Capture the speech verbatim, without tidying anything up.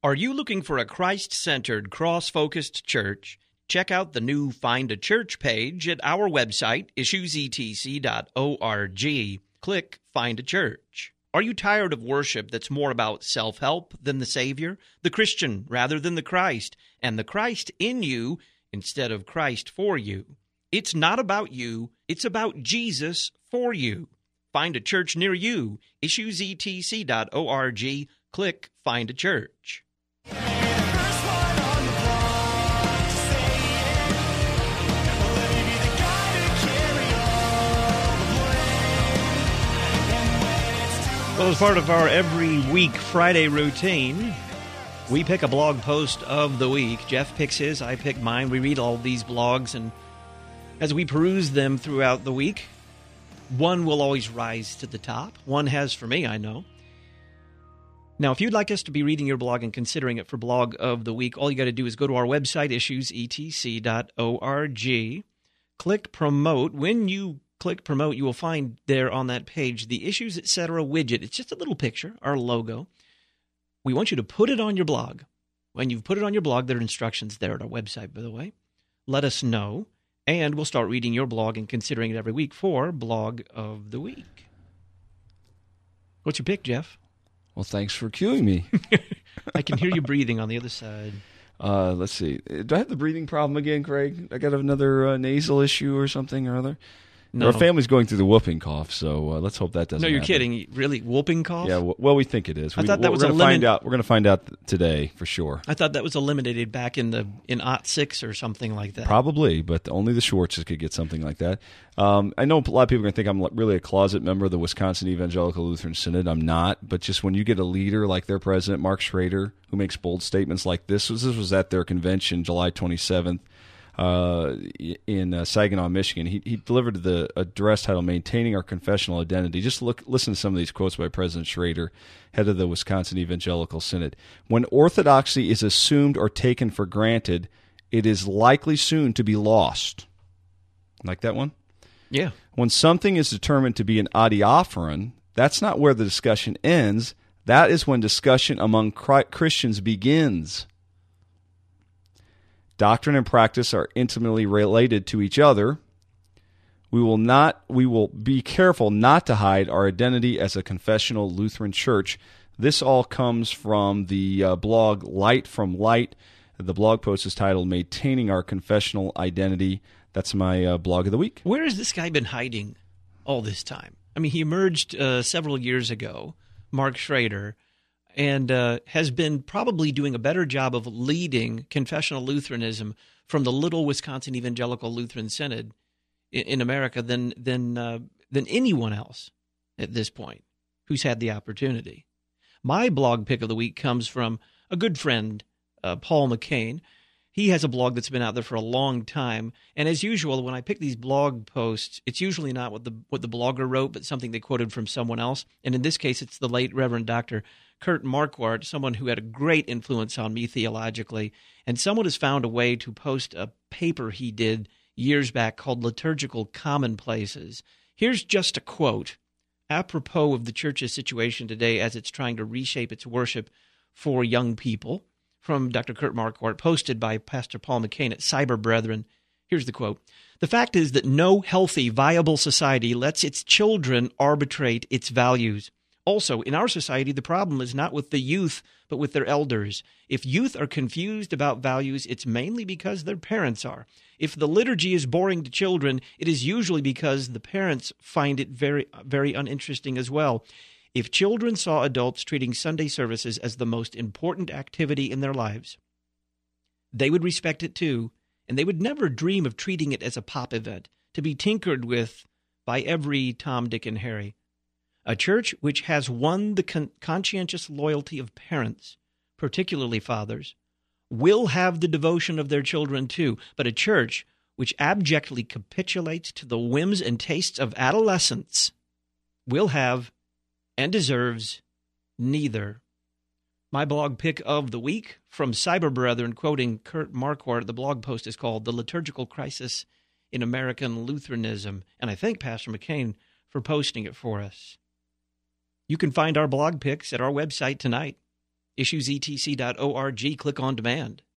Are you looking for a Christ-centered, cross-focused church? Check out the new Find a Church page at our website, issues e t c dot org. Click Find a Church. Are you tired of worship that's more about self-help than the Savior, the Christian rather than the Christ, and the Christ in you instead of Christ for you? It's not about you, it's about Jesus for you. Find a church near you, issues e t c dot org. Click Find a Church. Well, as part of our every week Friday routine, we pick a blog post of the week. Jeff picks his, I pick mine. We read all these blogs, and as we peruse them throughout the week, one will always rise to the top. One has for me, I know. Now, if you'd like us to be reading your blog and considering it for Blog of the Week, all you got to do is go to our website, issues e t c dot org, click Promote. When you click Promote, you will find there on that page the Issues Etc. widget. It's just a little picture, our logo. We want you to put it on your blog. When you've put it on your blog, there are instructions there at our website, by the way. Let us know, and we'll start reading your blog and considering it every week for Blog of the Week. What's your pick, Jeff? Well, thanks for cueing me. I can hear you breathing on the other side. Uh, let's see. Do I have the breathing problem again, Craig? I got another uh, nasal issue or something or other? No. Our family's going through the whooping cough, so uh, let's hope that doesn't No, you're happen. kidding. Really? Whooping cough? Yeah, w- well, we think it is. I we, thought that we're was gonna a find limit- out. We're going to find out th- today for sure. I thought that was eliminated back in the in oh six or something like that. Probably, but only the Schwartzes could get something like that. Um, I know a lot of people are going to think I'm really a closet member of the Wisconsin Evangelical Lutheran Synod. I'm not, but just when you get a leader like their president, Mark Schrader, who makes bold statements like this, this was at their convention July twenty-seventh uh, in uh, Saginaw, Michigan. He, he delivered the address titled Maintaining Our Confessional Identity. Just look, listen to some of these quotes by President Schrader, head of the Wisconsin Evangelical Synod. When orthodoxy is assumed or taken for granted, it is likely soon to be lost. Like that one? Yeah. When something is determined to be an adiaphoron, that's not where the discussion ends. That is when discussion among Christians begins. Doctrine and practice are intimately related to each other. We will not. We will be careful not to hide our identity as a confessional Lutheran church. This all comes from the uh, blog Light from Light. The blog post is titled Maintaining Our Confessional Identity. That's my uh, blog of the week. Where has this guy been hiding all this time? I mean, he emerged uh, several years ago, Mark Schrader, and uh, has been probably doing a better job of leading confessional Lutheranism from the little Wisconsin Evangelical Lutheran Synod in, in America than than uh, than anyone else at this point who's had the opportunity. My blog pick of the week comes from a good friend, uh, Paul McCain. He has a blog that's been out there for a long time, and as usual, when I pick these blog posts, it's usually not what the what the blogger wrote, but something they quoted from someone else. And in this case, it's the late Reverend Doctor Kurt Marquardt, someone who had a great influence on me theologically, and someone has found a way to post a paper he did years back called Liturgical Commonplaces. Here's just a quote, apropos of the church's situation today as it's trying to reshape its worship for young people, from Doctor Kurt Marquardt, posted by Pastor Paul McCain at Cyber Brethren. Here's the quote. The fact is that no healthy, viable society lets its children arbitrate its values. Also, in our society, the problem is not with the youth, but with their elders. If youth are confused about values, it's mainly because their parents are. If the liturgy is boring to children, it is usually because the parents find it very, very uninteresting as well. If children saw adults treating Sunday services as the most important activity in their lives, they would respect it too, and they would never dream of treating it as a pop event, to be tinkered with by every Tom, Dick, and Harry. A church which has won the con- conscientious loyalty of parents, particularly fathers, will have the devotion of their children too, but a church which abjectly capitulates to the whims and tastes of adolescents will have and deserves neither. My blog pick of the week from Cyber Brethren, quoting Kurt Marquardt. The blog post is called The Liturgical Crisis in American Lutheranism, and I thank Pastor McCain for posting it for us. You can find our blog picks at our website tonight, issues e t c dot org. Click on demand.